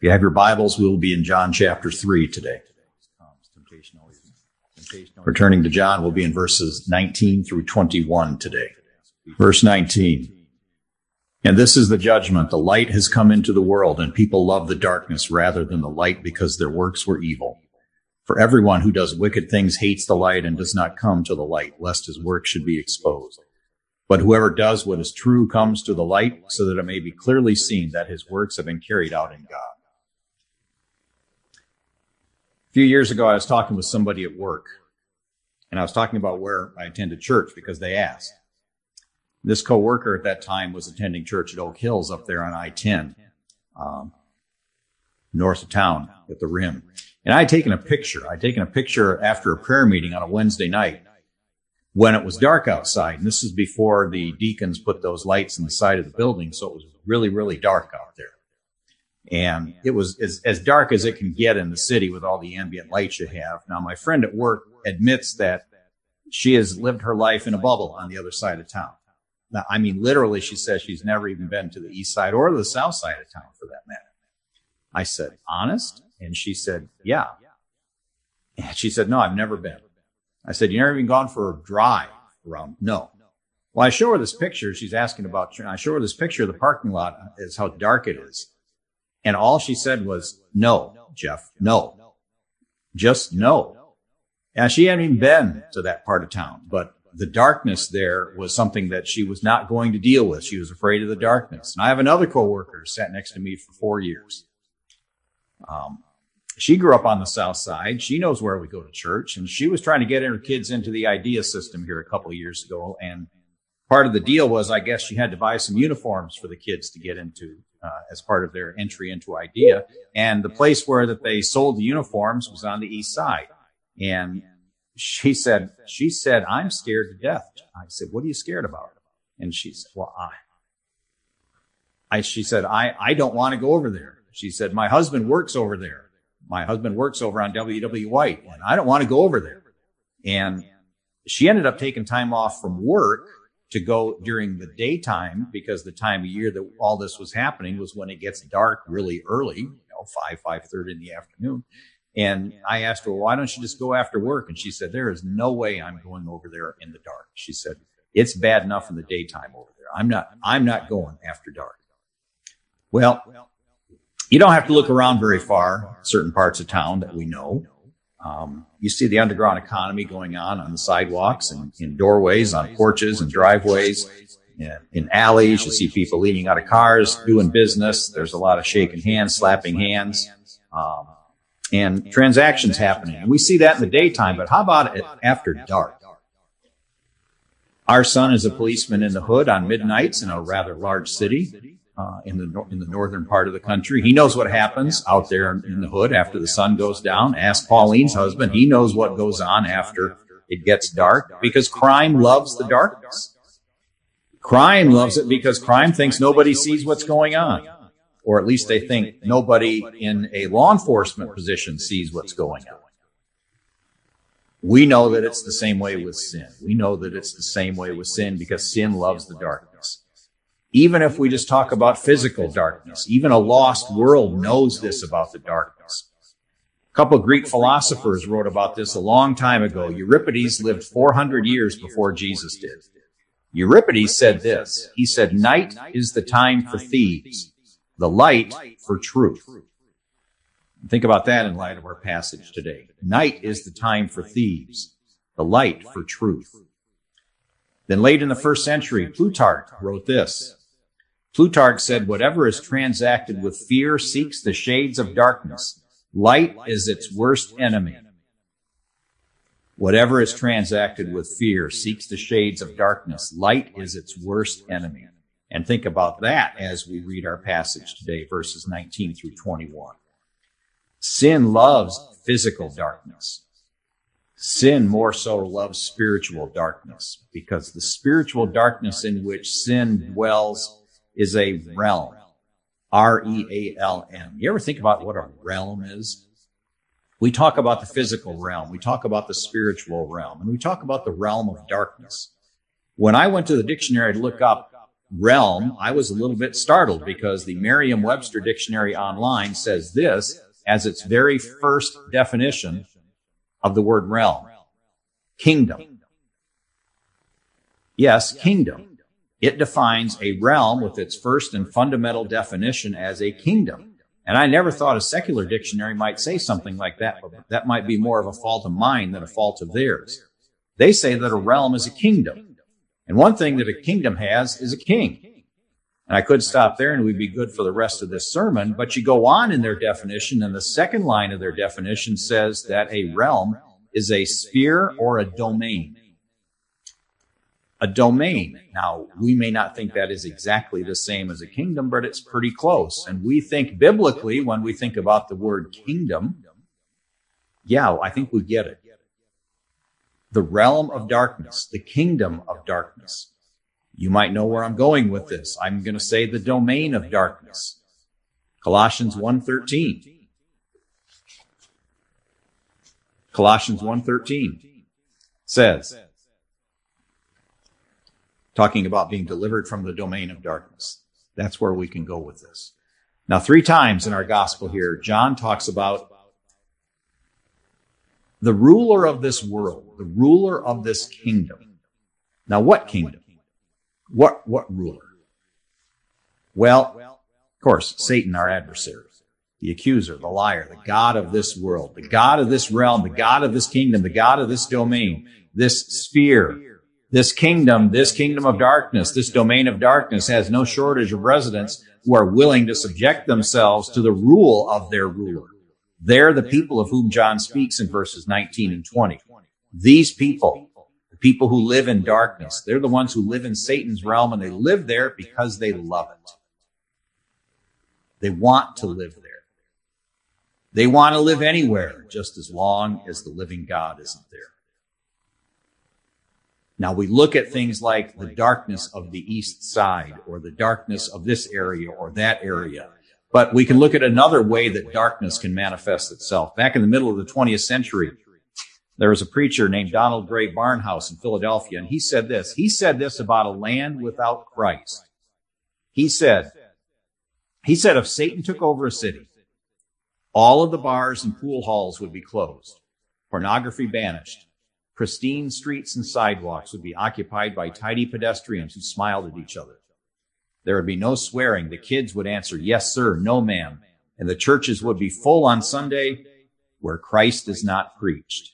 If you have your Bibles, we will be in John chapter 3 today. Returning to John, we'll be in verses 19 through 21 today. Verse 19. And this is the judgment. The light has come into the world, and people love the darkness rather than the light because their works were evil. For everyone who does wicked things hates the light and does not come to the light, lest his work should be exposed. But whoever does what is true comes to the light, so that it may be clearly seen that his works have been carried out in God. A few years ago, I was talking with somebody at work, and I was talking about where I attended church because they asked. This coworker at that time was attending church at Oak Hills up there on I-10, north of town at the Rim. And I had taken a picture. I'd taken a picture after a prayer meeting on a Wednesday night when it was dark outside. And this is before the deacons put those lights in the side of the building, so it was really, really dark out there. And it was as dark as it can get in the city with all the ambient lights you have. Now, my friend at work admits that she has lived her life in a bubble on the other side of town. Now, I mean, literally, she says she's never even been to the east side or the south side of town for that matter. I said, honest? And she said, yeah. And she said, no, I've never been. I said, you never even gone for a drive around? No. Well, I show her this picture. She's asking about, I show her this picture of the parking lot is how dark it is. And all she said was, no, Jeff, no. Just no. And she hadn't even been to that part of town, but the darkness there was something that she was not going to deal with. She was afraid of the darkness. And I have another coworker who sat next to me for 4 years. She grew up on the south side. She knows where we go to church, and she was trying to get her kids into the IDEA system here a couple of years ago. And part of the deal was, I guess, she had to buy some uniforms for the kids to get into as part of their entry into IDEA. And the place where that they sold the uniforms was on the east side. And she said, I'm scared to death. I said, what are you scared about? And she said, well, she said, I don't want to go over there. She said, my husband works over there. My husband works over on W.W. White, and I don't want to go over there. And she ended up taking time off from work to go during the daytime, because the time of year that all this was happening was when it gets dark really early, 5:30 in the afternoon. And I asked her, well, why don't you just go after work? And she said, there is no way I'm going over there in the dark. She said, it's bad enough in the daytime over there. I'm not going after dark. Well, you don't have to look around very far, certain parts of town that we know. You see the underground economy going on the sidewalks and in doorways, on porches and driveways, in alleys. You see people leaning out of cars, doing business. There's a lot of shaking hands, slapping hands, and transactions happening. And we see that in the daytime, but how about it after dark? Our son is a policeman in the hood on midnights in a rather large city. In the northern part of the country. He knows what happens out there in the hood after the sun goes down. Ask Pauline's husband. He knows what goes on after it gets dark, because crime loves the darkness. Crime loves it because crime thinks nobody sees what's going on, or at least they think nobody in a law enforcement position sees what's going on. We know that it's the same way with sin. We know that it's the same way with sin because sin loves the darkness. Even if we just talk about physical darkness, even a lost world knows this about the darkness. A couple of Greek philosophers wrote about this a long time ago. Euripides lived 400 years before Jesus did. Euripides said this. He said, night is the time for thieves, the light for truth. Think about that in light of our passage today. Night is the time for thieves, the light for truth. Then late in the first century, Plutarch wrote this. Plutarch said, whatever is transacted with fear seeks the shades of darkness. Light is its worst enemy. Whatever is transacted with fear seeks the shades of darkness. Light is its worst enemy. And think about that as we read our passage today, verses 19 through 21. Sin loves physical darkness. Sin more so loves spiritual darkness, because the spiritual darkness in which sin dwells is a realm. R-E-A-L-M. You ever think about what a realm is? We talk about the physical realm. We talk about the spiritual realm. And we talk about the realm of darkness. When I went to the dictionary to look up realm, I was a little bit startled because the Merriam-Webster dictionary online says this as its very first definition of the word realm: kingdom. Yes, kingdom. It defines a realm with its first and fundamental definition as a kingdom. And I never thought a secular dictionary might say something like that, but that might be more of a fault of mine than a fault of theirs. They say that a realm is a kingdom. And one thing that a kingdom has is a king. And I could stop there and we'd be good for the rest of this sermon, but you go on in their definition, and the second line of their definition says that a realm is a sphere or a domain. A domain. Now, we may not think that is exactly the same as a kingdom, but it's pretty close. And we think biblically, when we think about the word kingdom, yeah, I think we get it. The realm of darkness, the kingdom of darkness. You might know where I'm going with this. I'm going to say the domain of darkness. Colossians 1:13. Colossians 1:13 says, talking about being delivered from the domain of darkness. That's where we can go with this. Now, 3 times in our gospel here, John talks about the ruler of this world, the ruler of this kingdom. Now, what kingdom? What ruler? Well, of course, Satan, our adversary, the accuser, the liar, the god of this world, the god of this realm, the god of this kingdom, the god of this domain, this sphere. This kingdom of darkness, this domain of darkness has no shortage of residents who are willing to subject themselves to the rule of their ruler. They're the people of whom John speaks in verses 19 and 20. These people, the people who live in darkness, they're the ones who live in Satan's realm, and they live there because they love it. They want to live there. They want to live anywhere, just as long as the living God isn't there. Now, we look at things like the darkness of the east side, or the darkness of this area or that area. But we can look at another way that darkness can manifest itself. Back in the middle of the 20th century, there was a preacher named Donald Gray Barnhouse in Philadelphia, and he said this. He said this about a land without Christ. He said, if Satan took over a city, all of the bars and pool halls would be closed, pornography banished, pristine streets and sidewalks would be occupied by tidy pedestrians who smiled at each other. There would be no swearing. The kids would answer, yes, sir, no, ma'am. And the churches would be full on Sunday where Christ is not preached.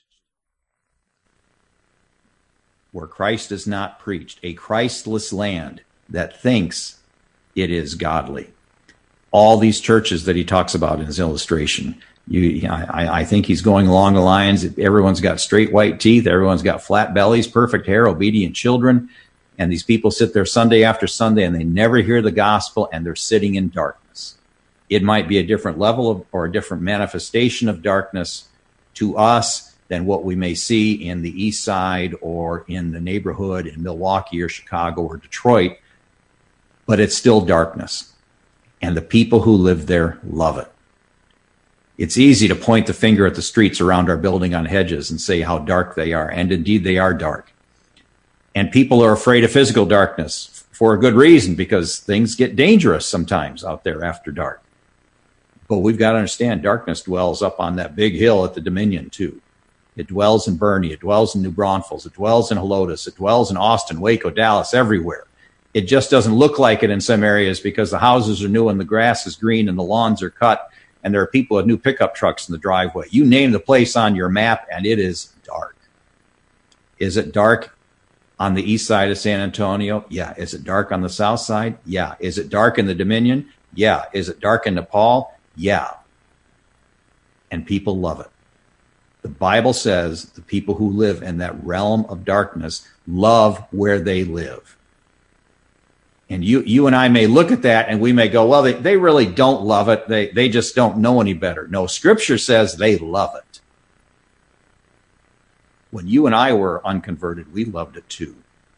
Where Christ is not preached. A Christless land that thinks it is godly. All these churches that he talks about in his illustration, I think he's going along the lines, everyone's got straight white teeth, everyone's got flat bellies, perfect hair, obedient children, and these people sit there Sunday after Sunday and they never hear the gospel, and they're sitting in darkness. It might be a different level of, or a different manifestation of darkness to us than what we may see in the east side or in the neighborhood in Milwaukee or Chicago or Detroit, but it's still darkness. And the people who live there love it. It's easy to point the finger at the streets around our building on Hedges and say how dark they are, and indeed they are dark. And people are afraid of physical darkness for a good reason, because things get dangerous sometimes out there after dark. But we've got to understand, darkness dwells up on that big hill at the Dominion too. It dwells in Bernie, it dwells in New Braunfels, it dwells in Helotes, it dwells in Austin, Waco, Dallas, everywhere. It just doesn't look like it in some areas because the houses are new and the grass is green and the lawns are cut, and there are people with new pickup trucks in the driveway. You name the place on your map, and it is dark. Is it dark on the east side of San Antonio? Yeah. Is it dark on the south side? Yeah. Is it dark in the Dominion? Yeah. Is it dark in Nepal? Yeah. And people love it. The Bible says the people who live in that realm of darkness love where they live. And you and I may look at that and we may go, well, they really don't love it. They just don't know any better. No, Scripture says they love it. When you and I were unconverted, we loved it too.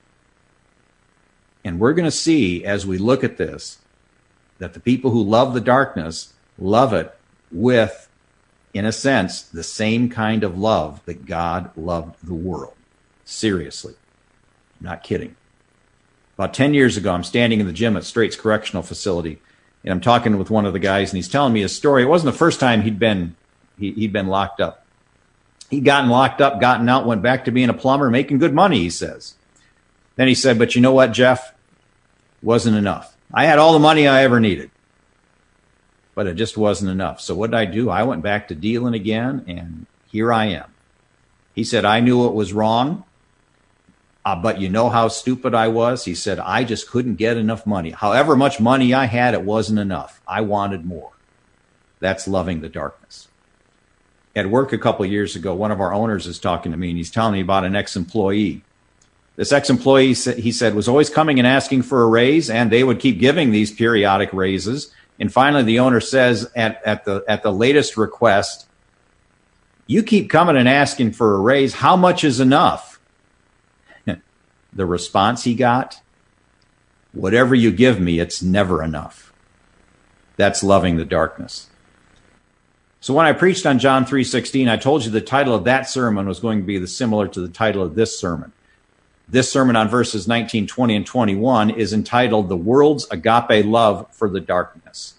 And we're going to see as we look at this that the people who love the darkness love it with, in a sense, the same kind of love that God loved the world. Seriously. I'm not kidding. About 10 years ago, I'm standing in the gym at Straits Correctional Facility, and I'm talking with one of the guys, and he's telling me a story. It wasn't the first time he'd been locked up. He'd gotten locked up, gotten out, went back to being a plumber, making good money, he says. Then he said, but you know what, Jeff? Wasn't enough. I had all the money I ever needed, but it just wasn't enough. So what did I do? I went back to dealing again, and here I am. He said, I knew it was wrong, but you know how stupid I was? He said, I just couldn't get enough money. However much money I had, it wasn't enough. I wanted more. That's loving the darkness. At work a couple of years ago, one of our owners is talking to me, and he's telling me about an ex-employee. This ex-employee, he said, was always coming and asking for a raise, and they would keep giving these periodic raises. And finally, the owner says at the latest request, you keep coming and asking for a raise. How much is enough? The response he got, whatever you give me, it's never enough. That's loving the darkness. So when I preached on John 3:16, I told you the title of that sermon was going to be similar to the title of this sermon. This sermon on verses 19, 20, and 21 is entitled The World's Agape Love for the Darkness.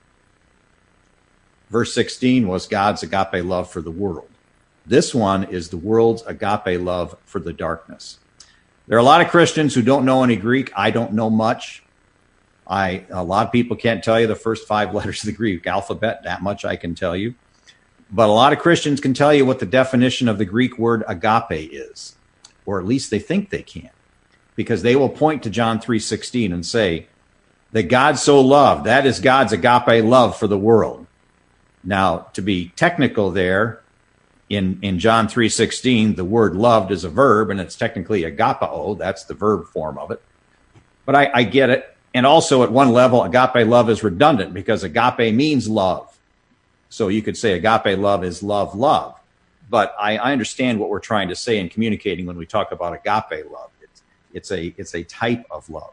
Verse 16 was God's agape love for the world. This one is the world's agape love for the darkness. There are a lot of Christians who don't know any Greek. I don't know much. A lot of people can't tell you the first 5 letters of the Greek alphabet. That much I can tell you. But a lot of Christians can tell you what the definition of the Greek word agape is, or at least they think they can, because they will point to John 3:16 and say that God so loved, that is God's agape love for the world. Now, to be technical there, in John 3:16, the word loved is a verb, and it's technically agapao. That's the verb form of it. But I get it. And also at one level, agape love is redundant because agape means love. So you could say agape love is love, love. But I understand what we're trying to say in communicating when we talk about agape love. It's a type of love.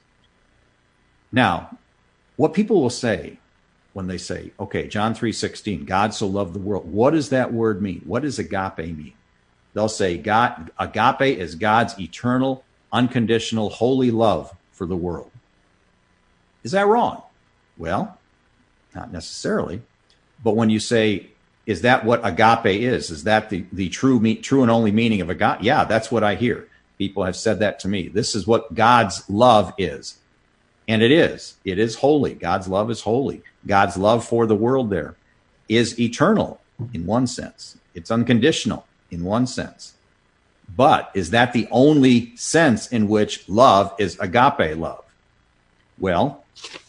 Now, what people will say when they say, okay, John 3:16, God so loved the world. What does that word mean? What does agape mean? They'll say agape is God's eternal, unconditional, holy love for the world. Is that wrong? Well, not necessarily. But when you say, is that what agape is? Is that the true and only meaning of agape? Yeah, that's what I hear. People have said that to me. This is what God's love is. And it is. It is holy. God's love is holy. God's love for the world there is eternal in one sense. It's unconditional in one sense. But is that the only sense in which love is agape love? Well,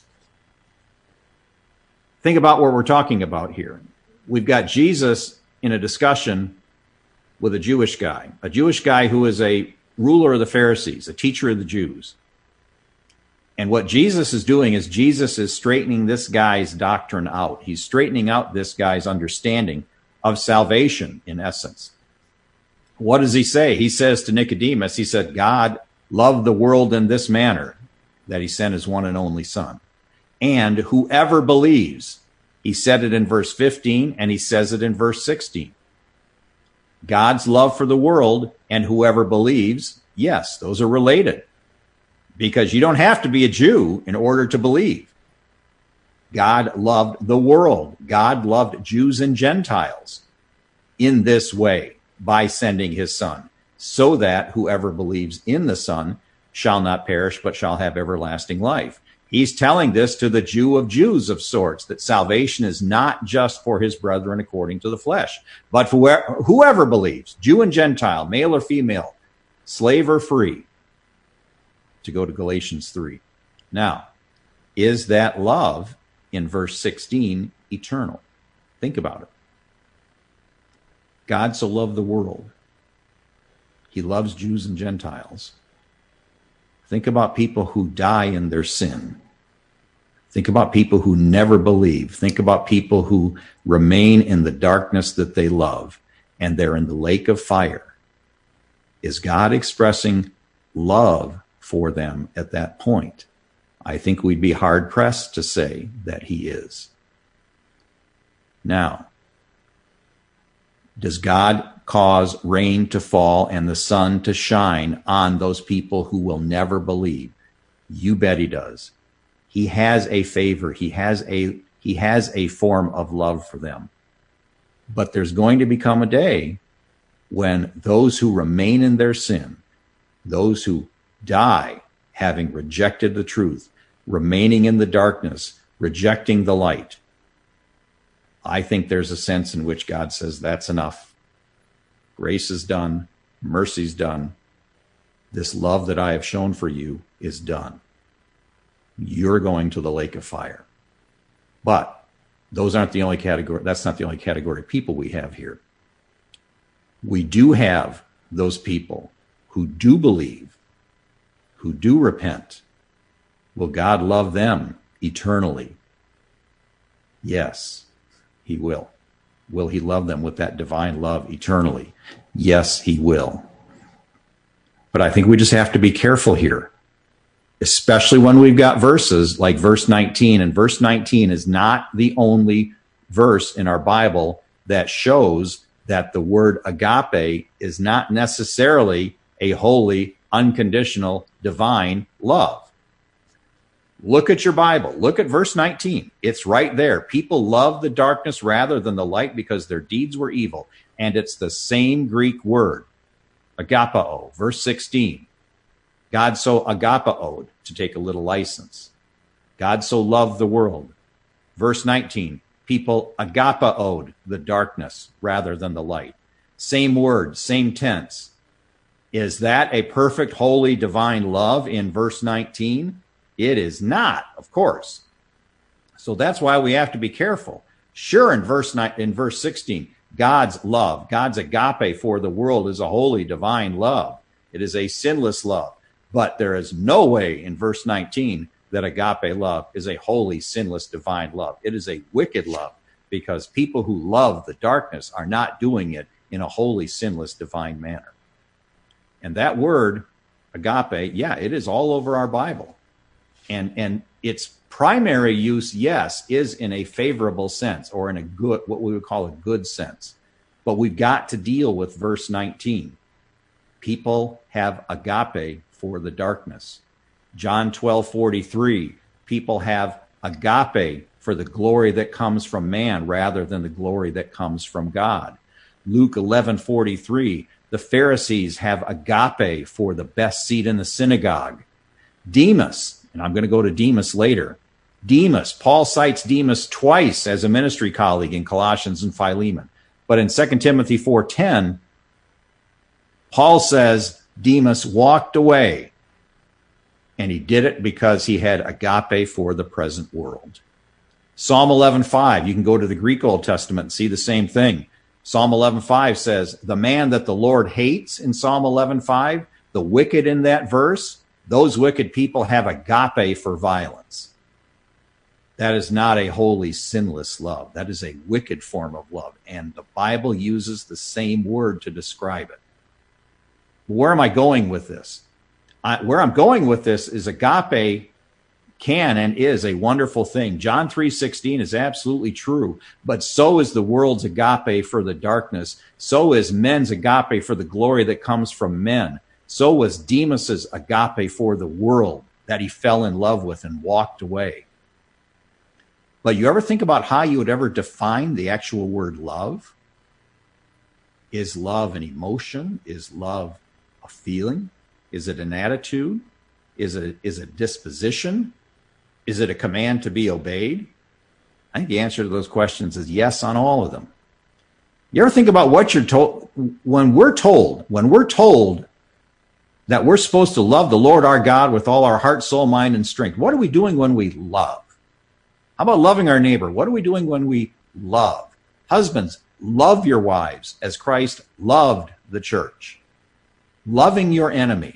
think about what we're talking about here. We've got Jesus in a discussion with a Jewish guy who is a ruler of the Pharisees, a teacher of the Jews. And what Jesus is doing is Jesus is straightening this guy's doctrine out. He's straightening out this guy's understanding of salvation, in essence. What does he say? He says to Nicodemus, he said, God loved the world in this manner, that he sent his one and only Son. And whoever believes, he said it in verse 15, and he says it in verse 16. God's love for the world and whoever believes, yes, those are related. Because you don't have to be a Jew in order to believe. God loved the world. God loved Jews and Gentiles in this way by sending his Son, so that whoever believes in the Son shall not perish, but shall have everlasting life. He's telling this to the Jew of Jews of sorts, that salvation is not just for his brethren according to the flesh, but for whoever believes, Jew and Gentile, male or female, slave or free. To go to Galatians 3. Now, is that love in verse 16 eternal? Think about it. God so loved the world. He loves Jews and Gentiles. Think about people who die in their sin. Think about people who never believe. Think about people who remain in the darkness that they love, and they're in the lake of fire. Is God expressing love for them at that point? I think we'd be hard-pressed to say that he is. Now, does God cause rain to fall and the sun to shine on those people who will never believe? You bet he does. He has a favor. He has a form of love for them. But there's going to become a day when those who remain in their sin, those who die having rejected the truth, remaining in the darkness, rejecting the light, I think there's a sense in which God says, that's enough. Grace is done. Mercy's done. This love that I have shown for you is done. You're going to the lake of fire. But those aren't the only category. That's not the only category of people we have here. We do have those people who do believe, who do repent. Will God love them eternally? Yes, he will. Will he love them with that divine love eternally? Yes, he will. But I think we just have to be careful here, especially when we've got verses like verse 19. And verse 19 is not the only verse in our Bible that shows that the word agape is not necessarily a holy, unconditional, divine love. Look at your Bible. Look at verse 19. It's right there. People love the darkness rather than the light because their deeds were evil. And it's the same Greek word, agapao. Verse 16. God so agapaoed, to take a little license. God so loved the world. Verse 19. People agapaoed the darkness rather than the light. Same word, same tense. Is that a perfect, holy, divine love in verse 19? It is not, of course. So that's why we have to be careful. Sure, in verse 16, God's love, God's agape for the world is a holy, divine love. It is a sinless love. But there is no way in verse 19 that agape love is a holy, sinless, divine love. It is a wicked love because people who love the darkness are not doing it in a holy, sinless, divine manner. And that word, agape, yeah, it is all over our Bible. And its primary use, yes, is in a favorable sense or in a good, what we would call a good sense. But we've got to deal with verse 19. People have agape for the darkness. John 12:43, people have agape for the glory that comes from man rather than the glory that comes from God. Luke 11:43, the Pharisees have agape for the best seat in the synagogue. Demas, and I'm going to go to Demas later. Demas, Paul cites Demas twice as a ministry colleague in Colossians and Philemon. But in 2 Timothy 4:10, Paul says Demas walked away, and he did it because he had agape for the present world. Psalm 11:5, you can go to the Greek Old Testament and see the same thing. Psalm 11:5 says, the man that the Lord hates in Psalm 11:5, the wicked in that verse, those wicked people have agape for violence. That is not a holy, sinless love. That is a wicked form of love. And the Bible uses the same word to describe it. Where am I going with this? Where I'm going with this is agape can and is a wonderful thing. John 3:16 is absolutely true, but so is the world's agape for the darkness. So is men's agape for the glory that comes from men. So was Demas's agape for the world that he fell in love with and walked away. But you ever think about how you would ever define the actual word love? Is love an emotion? Is love a feeling? Is it an attitude? Is it disposition? Is it a command to be obeyed? I think the answer to those questions is yes on all of them. You ever think about what you're told when we're told that we're supposed to love the Lord our God with all our heart, soul, mind, and strength? What are we doing when we love? How about loving our neighbor? What are we doing when we love? Husbands, love your wives as Christ loved the church. Loving your enemy.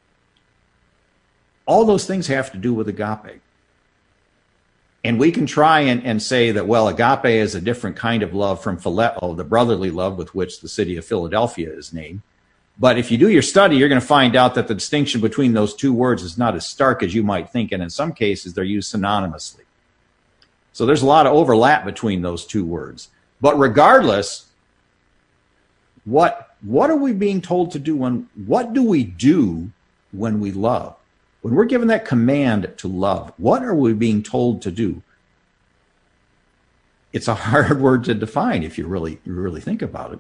All those things have to do with agape. And we can try and say that, well, agape is a different kind of love from phileo, the brotherly love with which the city of Philadelphia is named. But if you do your study, you're going to find out that the distinction between those two words is not as stark as you might think. And in some cases, they're used synonymously. So there's a lot of overlap between those two words. But regardless, what are we being told to do what do we do when we love? When we're given that command to love, what are we being told to do? It's a hard word to define if you really think about it.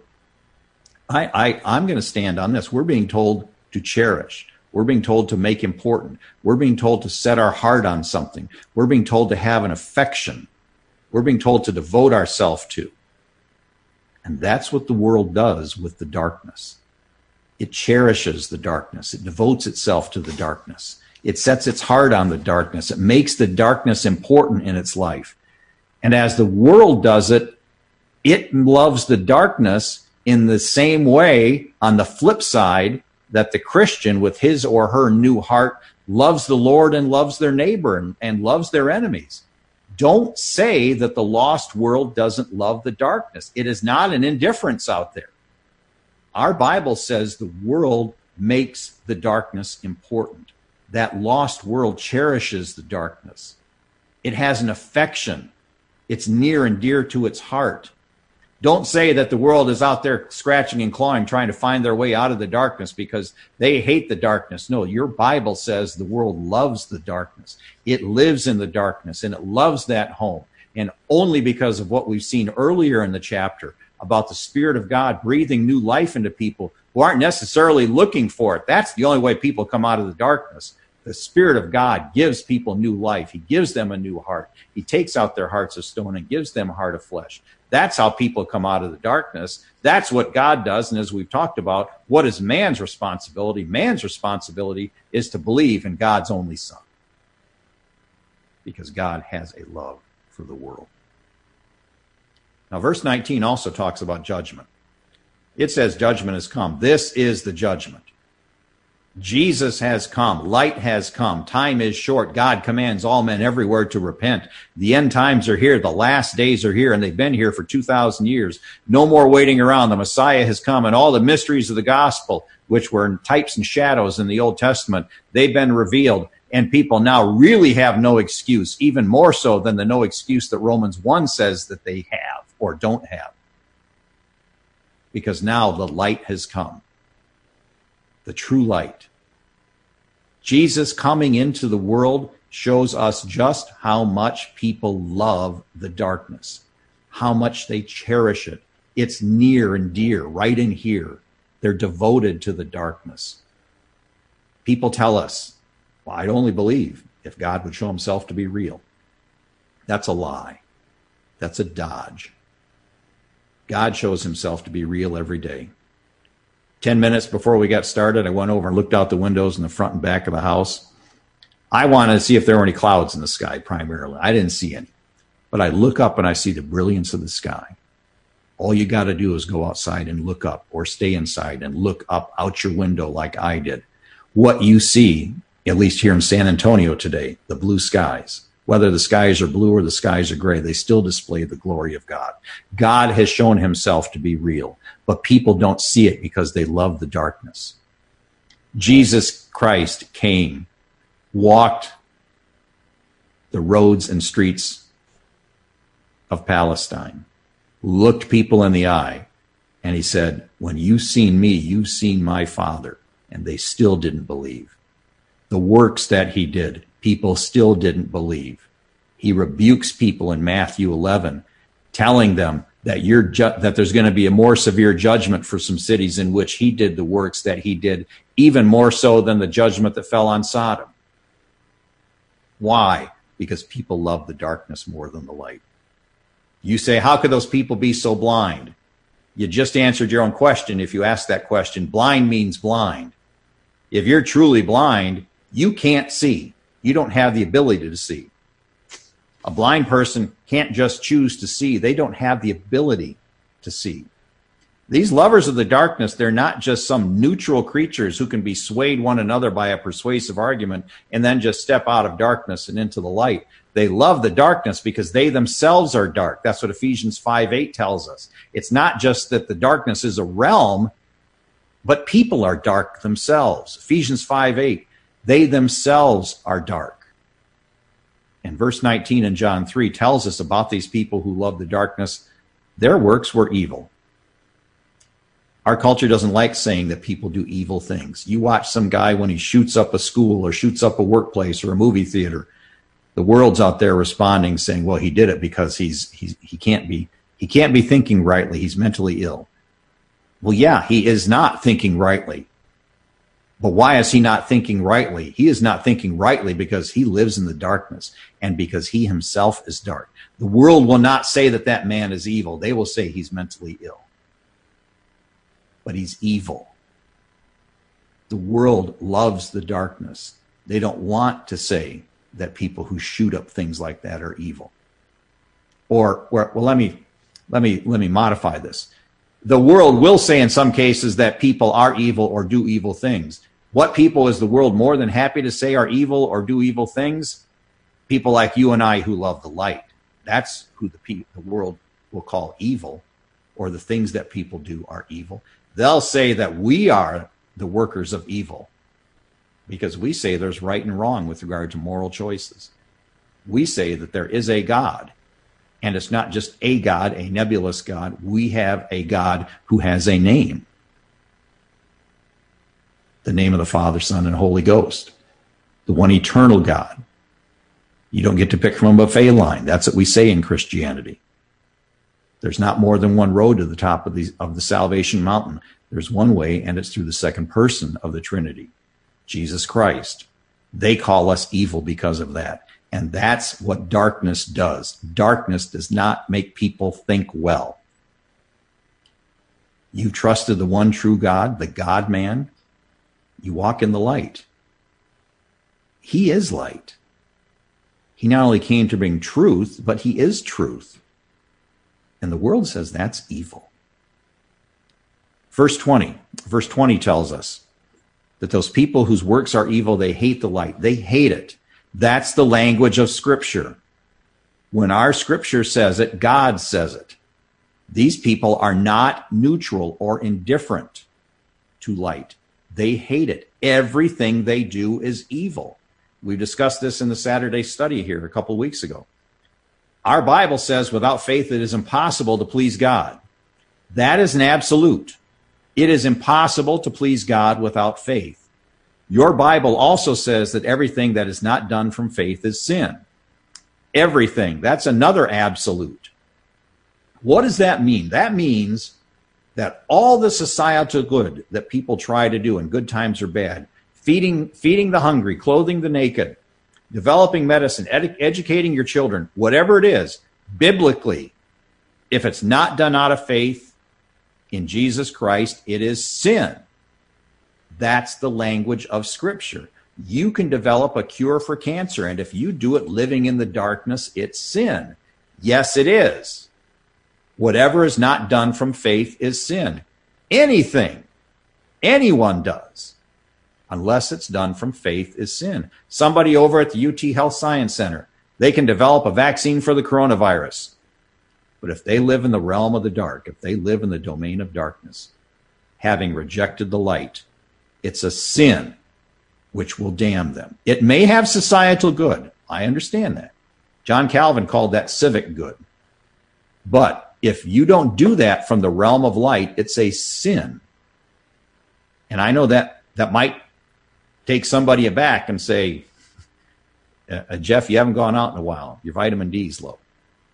I'm going to stand on this. We're being told to cherish. We're being told to make important. We're being told to set our heart on something. We're being told to have an affection. We're being told to devote ourselves to. And that's what the world does with the darkness. It cherishes the darkness. It devotes itself to the darkness. It sets its heart on the darkness. It makes the darkness important in its life. And as the world does it, it loves the darkness in the same way, on the flip side, that the Christian with his or her new heart loves the Lord and loves their neighbor and loves their enemies. Don't say that the lost world doesn't love the darkness. It is not an indifference out there. Our Bible says the world makes the darkness important. That lost world cherishes the darkness. It has an affection. It's near and dear to its heart. Don't say that the world is out there scratching and clawing, trying to find their way out of the darkness because they hate the darkness. No, your Bible says the world loves the darkness. It lives in the darkness, and it loves that home. And only because of what we've seen earlier in the chapter about the Spirit of God breathing new life into people who aren't necessarily looking for it. That's the only way people come out of the darkness. The Spirit of God gives people new life. He gives them a new heart. He takes out their hearts of stone and gives them a heart of flesh. That's how people come out of the darkness. That's what God does. And as we've talked about, what is man's responsibility? Man's responsibility is to believe in God's only Son, because God has a love for the world. Now, verse 19 also talks about judgment. It says judgment has come. This is the judgment. Jesus has come. Light has come. Time is short. God commands all men everywhere to repent. The end times are here. The last days are here, and they've been here for 2,000 years. No more waiting around. The Messiah has come, and all the mysteries of the gospel, which were types and shadows in the Old Testament, they've been revealed, and people now really have no excuse, even more so than the no excuse that Romans 1 says that they have or don't have. Because now the light has come. The true light. Jesus coming into the world shows us just how much people love the darkness, how much they cherish it. It's near and dear, right in here. They're devoted to the darkness. People tell us, well, I'd only believe if God would show himself to be real. That's a lie. That's a dodge. God shows himself to be real every day. 10 minutes before we got started, I went over and looked out the windows in the front and back of the house. I wanted to see if there were any clouds in the sky primarily. I didn't see any. But I look up and I see the brilliance of the sky. All you got to do is go outside and look up, or stay inside and look up out your window like I did. What you see, at least here in San Antonio today, the blue skies. Whether the skies are blue or the skies are gray, they still display the glory of God. God has shown himself to be real, but people don't see it because they love the darkness. Jesus Christ came, walked the roads and streets of Palestine, looked people in the eye, and he said, when you've seen me, you've seen my Father. And they still didn't believe. The works that he did, people still didn't believe. He rebukes people in Matthew 11, telling them that that there's going to be a more severe judgment for some cities in which he did the works that he did, even more so than the judgment that fell on Sodom. Why? Because people love the darkness more than the light. You say, how could those people be so blind? You just answered your own question if you ask that question. Blind means blind. If you're truly blind, you can't see. You don't have the ability to see. A blind person can't just choose to see. They don't have the ability to see. These lovers of the darkness, they're not just some neutral creatures who can be swayed one another by a persuasive argument and then just step out of darkness and into the light. They love the darkness because they themselves are dark. That's what Ephesians 5:8 tells us. It's not just that the darkness is a realm, but people are dark themselves. Ephesians 5:8, they themselves are dark. And verse 19 in John 3 tells us about these people who love the darkness. Their works were evil. Our culture doesn't like saying that people do evil things. You watch some guy when he shoots up a school or shoots up a workplace or a movie theater, the world's out there responding saying, well, he did it because he can't be thinking rightly. He's mentally ill. Well, yeah, he is not thinking rightly. But why is he not thinking rightly? He is not thinking rightly because he lives in the darkness and because he himself is dark. The world will not say that that man is evil. They will say he's mentally ill. But he's evil. The world loves the darkness. They don't want to say that people who shoot up things like that are evil. Or, well, let me modify this. The world will say in some cases that people are evil or do evil things. What people is the world more than happy to say are evil or do evil things? People like you and I who love the light. That's who the world will call evil, or the things that people do are evil. They'll say that we are the workers of evil because we say there's right and wrong with regard to moral choices. We say that there is a God, and it's not just a God, a nebulous God. We have a God who has a name. The name of the Father, Son, and Holy Ghost. The one eternal God. You don't get to pick from a buffet line. That's what we say in Christianity. There's not more than one road to the top of the salvation mountain. There's one way, and it's through the second person of the Trinity, Jesus Christ. They call us evil because of that. And that's what darkness does. Darkness does not make people think well. You trusted the one true God, the God-man. You walk in the light. He is light. He not only came to bring truth, but he is truth. And the world says that's evil. Verse 20 tells us that those people whose works are evil, they hate the light. They hate it. That's the language of Scripture. When our Scripture says it, God says it. These people are not neutral or indifferent to light. They hate it. Everything they do is evil. We discussed this in the Saturday study here a couple weeks ago. Our Bible says without faith it is impossible to please God. That is an absolute. It is impossible to please God without faith. Your Bible also says that everything that is not done from faith is sin. Everything. That's another absolute. What does that mean? That means that all the societal good that people try to do in good times or bad, feeding the hungry, clothing the naked, developing medicine, educating your children, whatever it is, biblically, if it's not done out of faith in Jesus Christ, it is sin. That's the language of Scripture. You can develop a cure for cancer, and if you do it living in the darkness, it's sin. Yes, it is. Whatever is not done from faith is sin. Anything anyone does, unless it's done from faith, is sin. Somebody over at the UT Health Science Center, they can develop a vaccine for the coronavirus. But if they live in the realm of the dark, if they live in the domain of darkness, having rejected the light, it's a sin which will damn them. It may have societal good. I understand that. John Calvin called that civic good. But if you don't do that from the realm of light, it's a sin. And I know that might take somebody aback and say, Jeff, you haven't gone out in a while. Your vitamin D is low.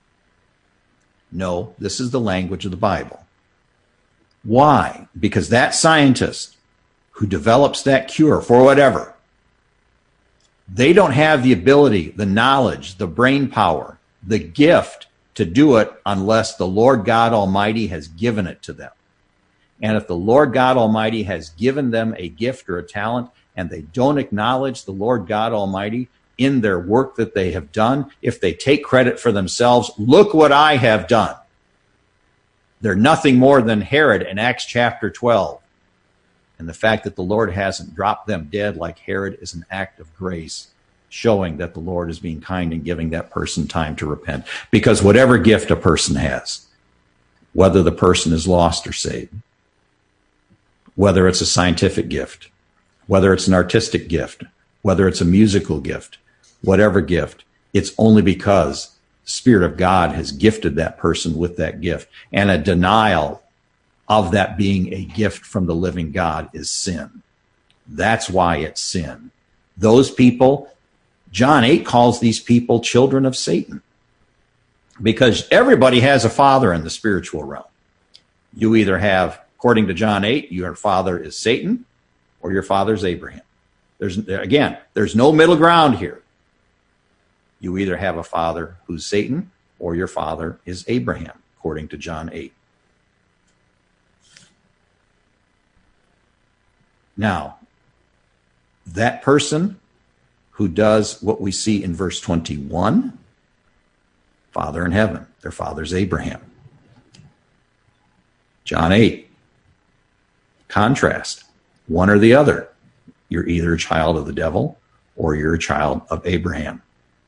No, this is the language of the Bible. Why? Because that scientist who develops that cure for whatever, they don't have the ability, the knowledge, the brain power, the gift to do it unless the Lord God Almighty has given it to them. And if the Lord God Almighty has given them a gift or a talent and they don't acknowledge the Lord God Almighty in their work that they have done, if they take credit for themselves, look what I have done. They're nothing more than Herod in Acts chapter 12. And the fact that the Lord hasn't dropped them dead like Herod is an act of grace, showing that the Lord is being kind and giving that person time to repent. Because whatever gift a person has, whether the person is lost or saved, whether it's a scientific gift, whether it's an artistic gift, whether it's a musical gift, whatever gift, it's only because the Spirit of God has gifted that person with that gift. And a denial of that being a gift from the living God is sin. That's why it's sin. Those people, John 8 calls these people children of Satan, because everybody has a father in the spiritual realm. You either have, according to John 8, your father is Satan or your father is Abraham. There's no middle ground here. You either have a father who's Satan or your father is Abraham, according to John 8. Now, that person who does what we see in verse 21, Father in heaven, their father's Abraham. John 8, contrast, one or the other. You're either a child of the devil or you're a child of Abraham.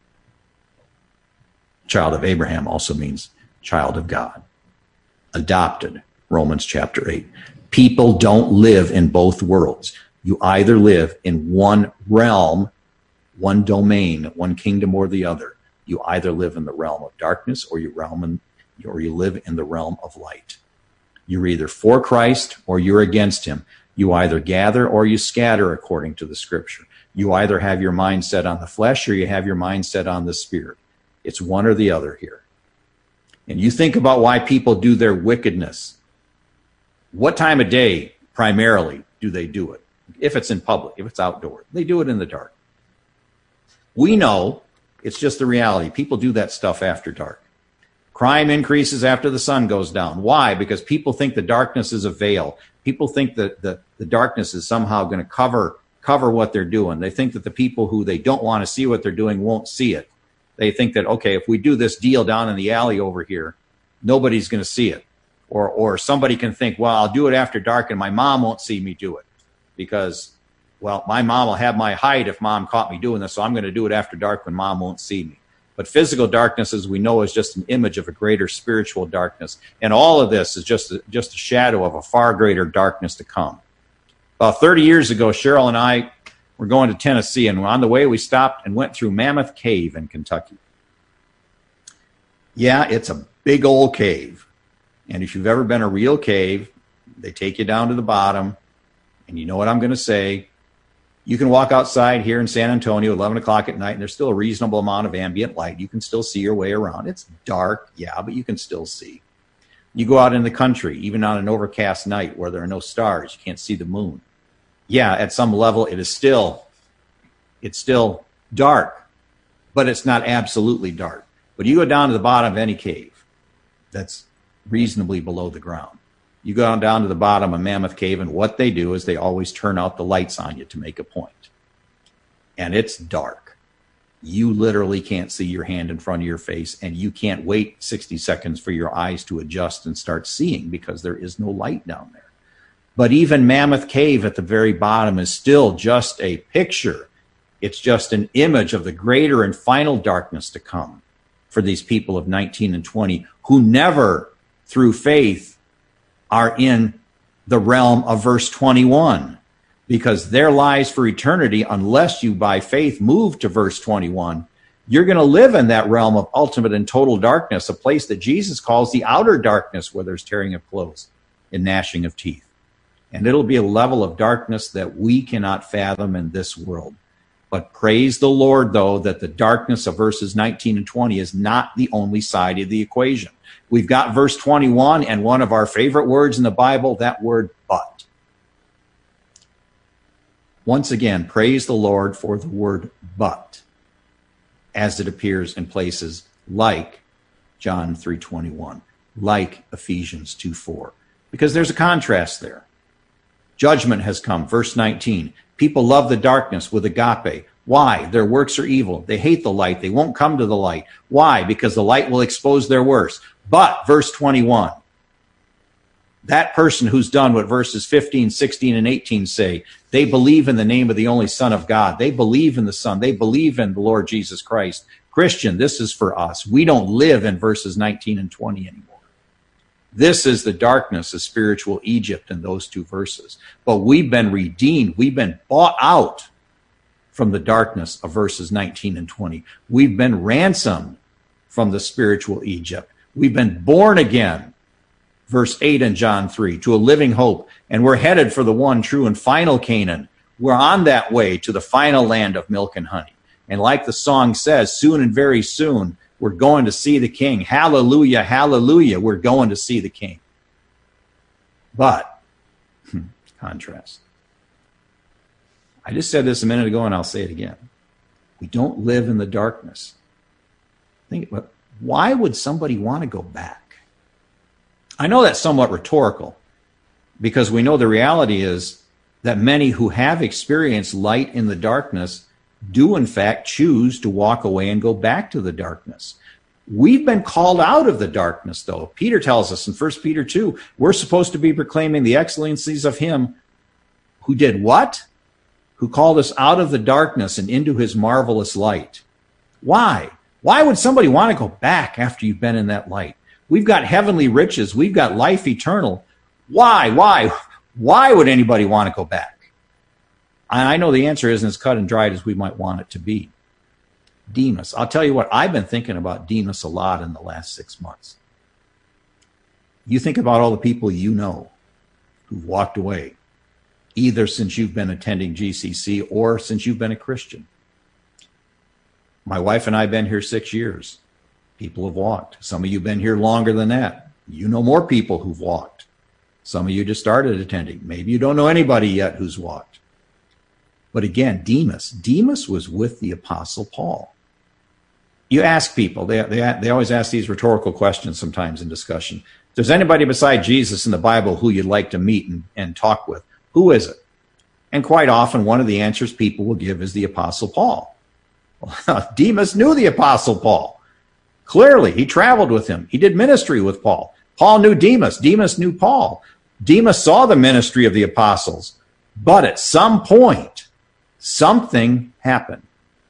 Child of Abraham also means child of God. Adopted, Romans chapter 8. People don't live in both worlds. You either live in one realm, one domain, one kingdom or the other. You either live in the realm of darkness or you live in the realm of light. You're either for Christ or you're against him. You either gather or you scatter, according to the scripture. You either have your mind set on the flesh or you have your mind set on the spirit. It's one or the other here. And you think about why people do their wickedness. What time of day, primarily, do they do it? If it's in public, if it's outdoor, they do it in the dark. We know it's just the reality. People do that stuff after dark. Crime increases after the sun goes down. Why? Because people think the darkness is a veil. People think that the darkness is somehow going to cover what they're doing. They think that the people who they don't want to see what they're doing won't see it. They think that, okay, if we do this deal down in the alley over here, nobody's going to see it. Or somebody can think, well, I'll do it after dark and my mom won't see me do it because, well, my mom will have my hide if mom caught me doing this, so I'm going to do it after dark when mom won't see me. But physical darkness, as we know, is just an image of a greater spiritual darkness. And all of this is just a shadow of a far greater darkness to come. About 30 years ago, Cheryl and I were going to Tennessee, and on the way we stopped and went through Mammoth Cave in Kentucky. Yeah, it's a big old cave. And if you've ever been a real cave, they take you down to the bottom, and you know what I'm going to say. You can walk outside here in San Antonio at 11 o'clock at night, and there's still a reasonable amount of ambient light. You can still see your way around. It's dark, yeah, but you can still see. You go out in the country, even on an overcast night where there are no stars, you can't see the moon. Yeah, at some level, it's still dark, but it's not absolutely dark. But you go down to the bottom of any cave that's reasonably below the ground. You go down to the bottom of Mammoth Cave, and what they do is they always turn out the lights on you to make a point. And it's dark. You literally can't see your hand in front of your face, and you can't wait 60 seconds for your eyes to adjust and start seeing because there is no light down there. But even Mammoth Cave at the very bottom is still just a picture. It's just an image of the greater and final darkness to come for these people of 19 and 20 who never, through faith, are in the realm of verse 21, because their lives for eternity, unless you by faith move to verse 21, you're going to live in that realm of ultimate and total darkness, a place that Jesus calls the outer darkness, where there's tearing of clothes and gnashing of teeth. And it'll be a level of darkness that we cannot fathom in this world. But praise the Lord, though, that the darkness of verses 19 and 20 is not the only side of the equation. We've got verse 21 and one of our favorite words in the Bible, that word but. Once again, praise the Lord for the word but, as it appears in places like John 3:21, like Ephesians 2:4, because there's a contrast there. Judgment has come, verse 19. People love the darkness with agape. Why? Their works are evil. They hate the light. They won't come to the light. Why? Because the light will expose their works. But, verse 21, that person who's done what verses 15, 16, and 18 say, they believe in the name of the only Son of God. They believe in the Son. They believe in the Lord Jesus Christ. Christian, this is for us. We don't live in verses 19 and 20 anymore. This is the darkness of spiritual Egypt in those two verses. But we've been redeemed. We've been bought out from the darkness of verses 19 and 20. We've been ransomed from the spiritual Egypt. We've been born again, verse 8 in John 3, to a living hope. And we're headed for the one true and final Canaan. We're on that way to the final land of milk and honey. And like the song says, soon and very soon, we're going to see the King. Hallelujah, hallelujah, we're going to see the King. But, contrast. I just said this a minute ago and I'll say it again. We don't live in the darkness. Think about, why would somebody want to go back? I know that's somewhat rhetorical because we know the reality is that many who have experienced light in the darkness do in fact choose to walk away and go back to the darkness. We've been called out of the darkness, though. Peter tells us in 1 Peter 2, we're supposed to be proclaiming the excellencies of him who did what? Who called us out of the darkness and into his marvelous light. Why? Why would somebody want to go back after you've been in that light? We've got heavenly riches. We've got life eternal. Why would anybody want to go back? I know the answer isn't as cut and dried as we might want it to be. Demas. I'll tell you what, I've been thinking about Demas a lot in the last 6 months. You think about all the people you know who've walked away, either since you've been attending GCC or since you've been a Christian. My wife and I have been here 6 years. People have walked. Some of you have been here longer than that. You know more people who've walked. Some of you just started attending. Maybe you don't know anybody yet who's walked. But again, Demas was with the Apostle Paul. You ask people, they always ask these rhetorical questions sometimes in discussion. If there's anybody beside Jesus in the Bible who you'd like to meet and talk with, who is it? And quite often, one of the answers people will give is the Apostle Paul. Demas knew the Apostle Paul. Clearly, he traveled with him. He did ministry with Paul. Paul knew Demas. Demas knew Paul. Demas saw the ministry of the apostles. But at some point, something happened.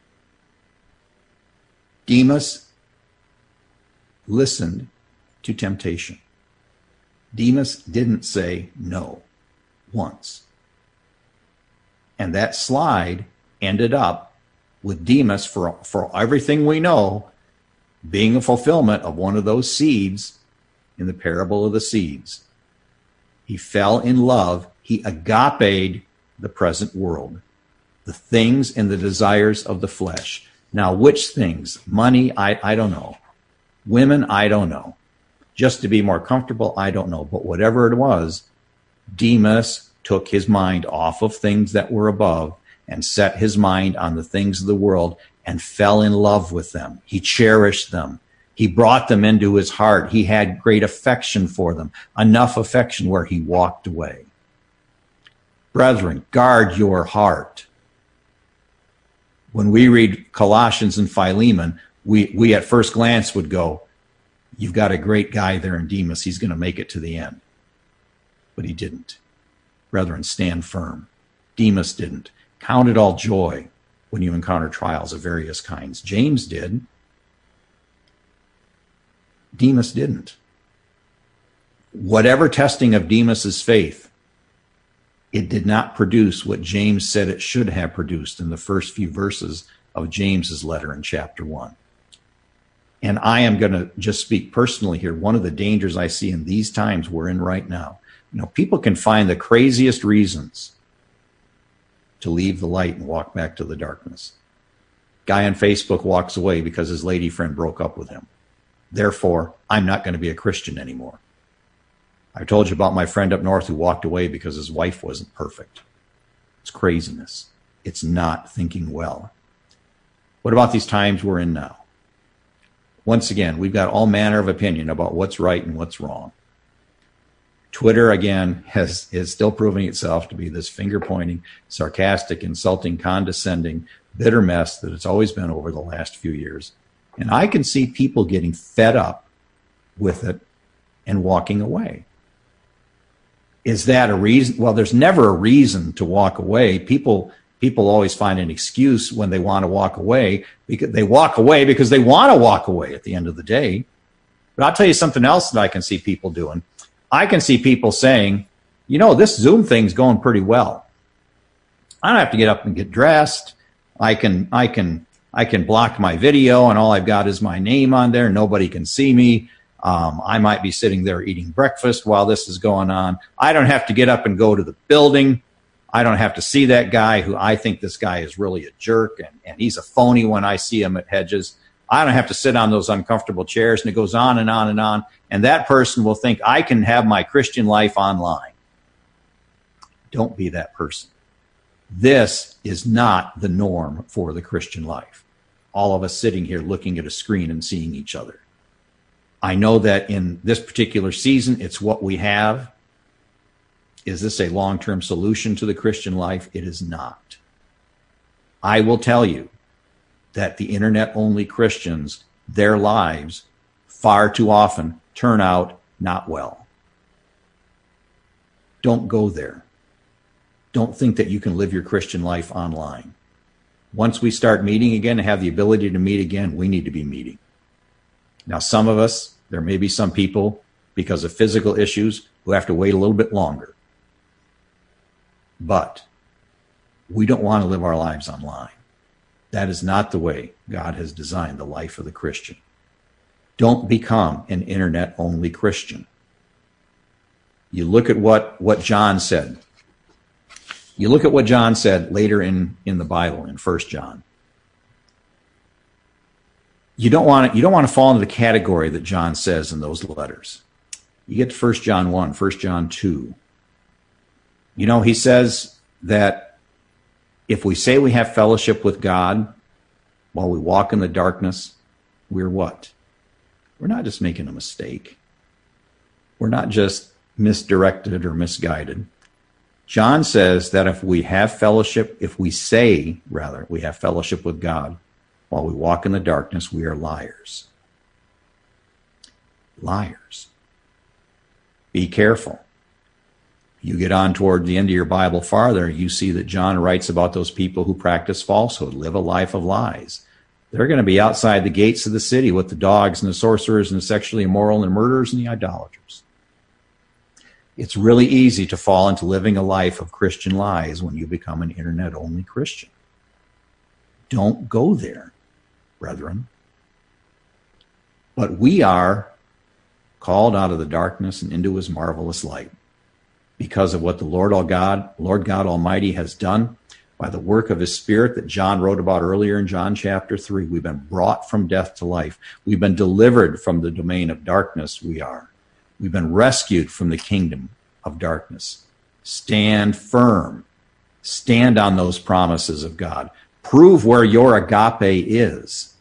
Demas listened to temptation. Demas didn't say no once. And that slide ended up with Demas, for everything we know, being a fulfillment of one of those seeds in the parable of the seeds. He fell in love. He agaped the present world, the things and the desires of the flesh. Now, which things? Money, I don't know. Women, I don't know. Just to be more comfortable, I don't know. But whatever it was, Demas took his mind off of things that were above and set his mind on the things of the world and fell in love with them. He cherished them. He brought them into his heart. He had great affection for them, enough affection where he walked away. Brethren, guard your heart. When we read Colossians and Philemon, we at first glance would go, you've got a great guy there in Demas. He's going to make it to the end. But he didn't. Brethren, stand firm. Demas didn't. Count it all joy when you encounter trials of various kinds. James did. Demas didn't. Whatever testing of Demas's faith, it did not produce what James said it should have produced in the first few verses of James's letter in chapter 1. And I am going to just speak personally here. One of the dangers I see in these times we're in right now, people can find the craziest reasons to leave the light and walk back to the darkness. Guy on Facebook walks away because his lady friend broke up with him. Therefore, I'm not going to be a Christian anymore. I told you about my friend up north who walked away because his wife wasn't perfect. It's craziness. It's not thinking well. What about these times we're in now? Once again, we've got all manner of opinion about what's right and what's wrong. Twitter, again, is still proving itself to be this finger-pointing, sarcastic, insulting, condescending, bitter mess that it's always been over the last few years. And I can see people getting fed up with it and walking away. Is that a reason? Well, there's never a reason to walk away. People always find an excuse when they want to walk away, because they walk away because they want to walk away at the end of the day. But I'll tell you something else that I can see people doing. I can see people saying, this Zoom thing's going pretty well. I don't have to get up and get dressed. I can block my video and all I've got is my name on there. Nobody can see me. I might be sitting there eating breakfast while this is going on. I don't have to get up and go to the building. I don't have to see that guy who I think this guy is really a jerk and he's a phony when I see him at Hedges. I don't have to sit on those uncomfortable chairs, and it goes on and on and on. And that person will think I can have my Christian life online. Don't be that person. This is not the norm for the Christian life. All of us sitting here looking at a screen and seeing each other. I know that in this particular season, it's what we have. Is this a long-term solution to the Christian life? It is not. I will tell you that the internet-only Christians, their lives far too often turn out not well. Don't go there. Don't think that you can live your Christian life online. Once we start meeting again and have the ability to meet again, we need to be meeting. Now, some of us, there may be some people, because of physical issues, who have to wait a little bit longer. But we don't want to live our lives online. That is not the way God has designed the life of the Christian. Don't become an internet-only Christian. You look at what John said. You look at what John said later in the Bible, in 1 John. You don't want to fall into the category that John says in those letters. You get to 1 John 1, 1 John 2. You know, he says that if we say we have fellowship with God while we walk in the darkness, we're what? We're not just making a mistake. We're not just misdirected or misguided. John says that if we have fellowship, if we say, rather, we have fellowship with God while we walk in the darkness, we are liars. Liars. Be careful. You get on toward the end of your Bible farther, you see that John writes about those people who practice falsehood, live a life of lies. They're going to be outside the gates of the city with the dogs and the sorcerers and the sexually immoral and the murderers and the idolaters. It's really easy to fall into living a life of Christian lies when you become an internet-only Christian. Don't go there, brethren. But we are called out of the darkness and into his marvelous light, because of what the Lord God Almighty has done by the work of his Spirit that John wrote about earlier in John chapter 3. We've been brought from death to life. We've been delivered from the domain of darkness. We've been rescued from the kingdom of darkness. Stand firm. Stand on those promises of God. Prove where your agape is.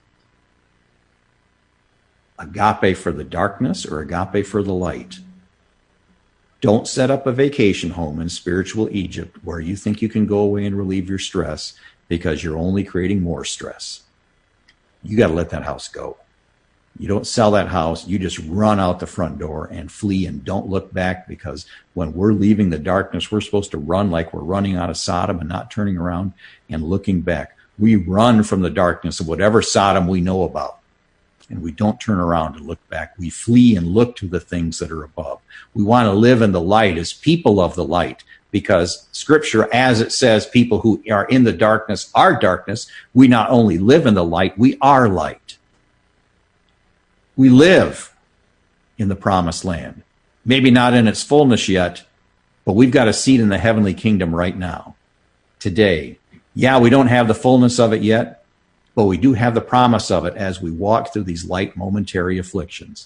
Agape for the darkness or agape for the light? Don't set up a vacation home in spiritual Egypt where you think you can go away and relieve your stress, because you're only creating more stress. You got to let that house go. You don't sell that house. You just run out the front door and flee and don't look back, because when we're leaving the darkness, we're supposed to run like we're running out of Sodom and not turning around and looking back. We run from the darkness of whatever Sodom we know about. And we don't turn around and look back. We flee and look to the things that are above. We want to live in the light as people of the light, because Scripture, as it says, people who are in the darkness are darkness. We not only live in the light, we are light. We live in the promised land. Maybe not in its fullness yet, but we've got a seat in the heavenly kingdom right now, today. Yeah, we don't have the fullness of it yet, but we do have the promise of it as we walk through these light momentary afflictions.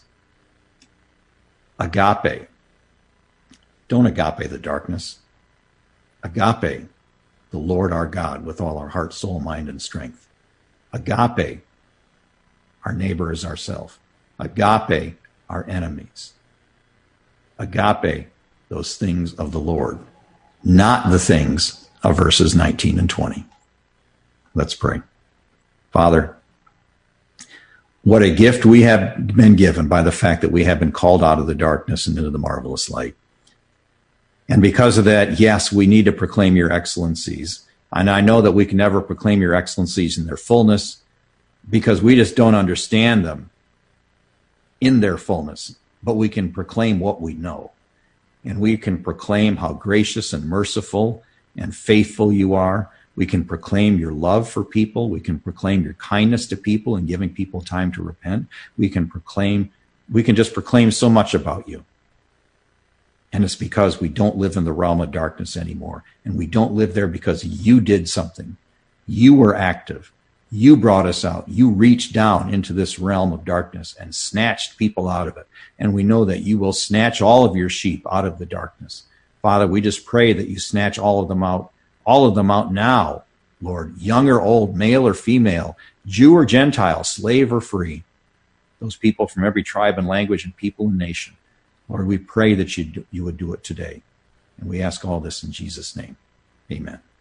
Agape. Don't agape the darkness. Agape the Lord our God with all our heart, soul, mind, and strength. Agape our neighbor as ourselves. Agape our enemies. Agape those things of the Lord, not the things of verses 19 and 20. Let's pray. Father, what a gift we have been given by the fact that we have been called out of the darkness and into the marvelous light. And because of that, yes, we need to proclaim your excellencies. And I know that we can never proclaim your excellencies in their fullness, because we just don't understand them in their fullness. But we can proclaim what we know. And we can proclaim how gracious and merciful and faithful you are. We can proclaim your love for people. We can proclaim your kindness to people and giving people time to repent. We can proclaim We can just proclaim so much about you. And it's because we don't live in the realm of darkness anymore. And we don't live there because you did something. You were active. You brought us out. You reached down into this realm of darkness and snatched people out of it. And we know that you will snatch all of your sheep out of the darkness. Father, we just pray that you snatch all of them out now, Lord, young or old, male or female, Jew or Gentile, slave or free, those people from every tribe and language and people and nation. Lord, we pray that you would do it today. And we ask all this in Jesus' name. Amen.